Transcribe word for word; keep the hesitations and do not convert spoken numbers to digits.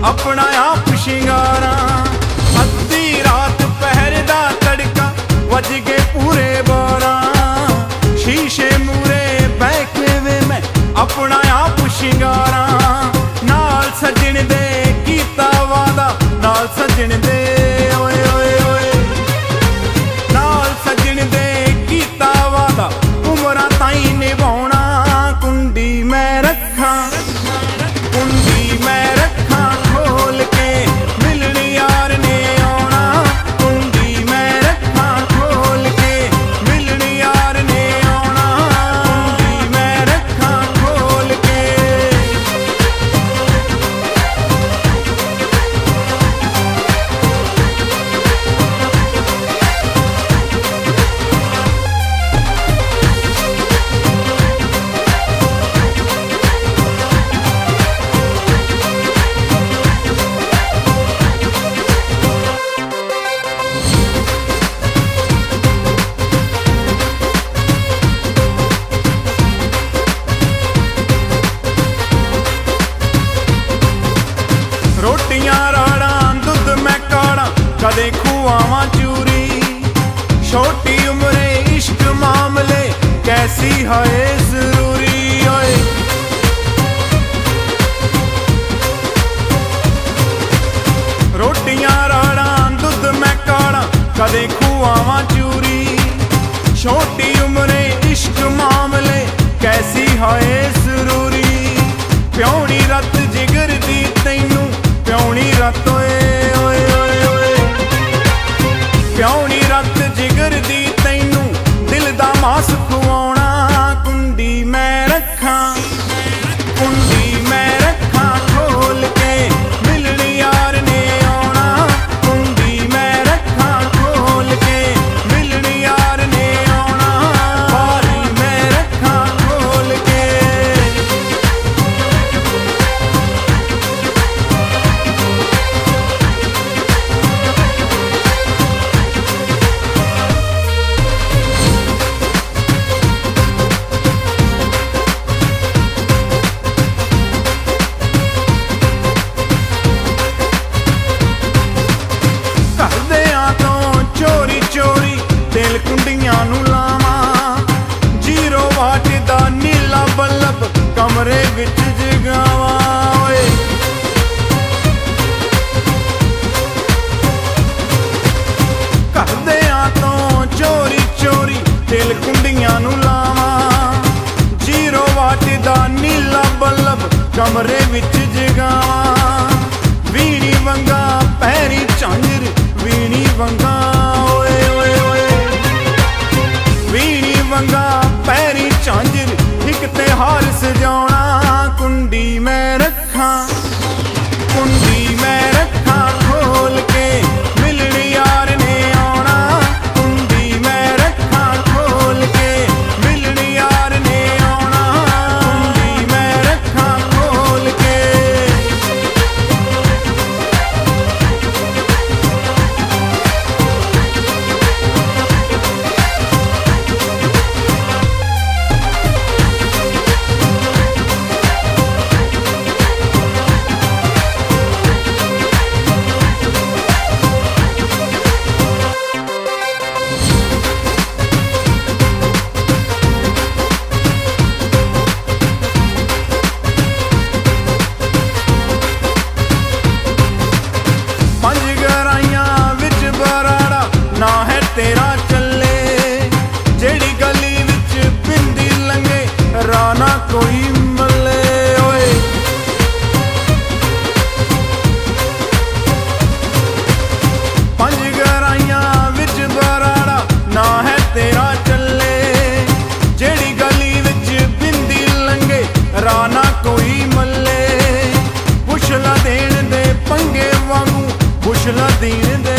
अपना आप शिंगारा। अद्धी रात पहर दा तड़का वज के पूरे बारह। शीशे मूरे बैठे वे मैं अपना आप शिंगारा। नाल सजन दे कीता वादा, नाल सजन दे ओए ओए ओए, नाल सजन दे कीता वादा उमरां ताईं निभाउणा। कुंडी मैं रखा, कुंडी मैं रखा खोल के, मिलन यार ने आउणा। कुंडी मैं रखा खोल के, मिलन यार ने आउणा। कुंडी मैं रखा खोल के। रोटियां राड़ा दुध मैं काड़ा, कदे खुआवां चूरी। छोटी उम्रे इश्क मामले कैसी है जरूरी। ओए रोटियां राड़ा दुध मैं काड़ा, कदे खुआवां चूरी। छोटी उम्रे इश्क मामले कैसी है जरूरी। प्योनी रत जिगर दी तैनू, प्योनी रत ओए ओए ओए ओए, प्योनी रत जिगर दी तैनू दिल दा मास खुआउणा। कुंडी मैं रखा, कुंडी मैं रखा खोल के, मिलन यार ने आउणा। कुंडी मैं रखा खोल के, मिलन यार ने आउणा। बारी मैं रखा खोल के। चोरी चोरी दिल कुंडियां नू लावा। जीरो वाट दा नीला बल्ब कमरे विच जगावा। ओए करदियां तो चोरी चोरी दिल कुंडियां नू लावा। जीरो वाट दा नीला बल्ब कमरे विच जगावा। वीणी वंगा पैरी झांजर, वीणी वंगा ओए ओए ओए, वीणी वंगा पैरी झांजर एक त्योहार सजाउणा। कुंडी मैं रखा, कुंडी मैं रखा खोल के, मिलन यार ने आउणा। कुंडी मैं रखा खोल के, मिलन यार ने आउणा। कुंडी मैं रखा खोल के। ना है तेरा चले, जेड़ी गली विच पिंदी लंगे राना कोई मले। ओए पंज गराइयां विच बराड़ा, ना है तेरा चले, जेड़ी गली विच पिंदी लंगे राना कोई मले। बुशला देण दे पंगे वांगू, बुशला देण दे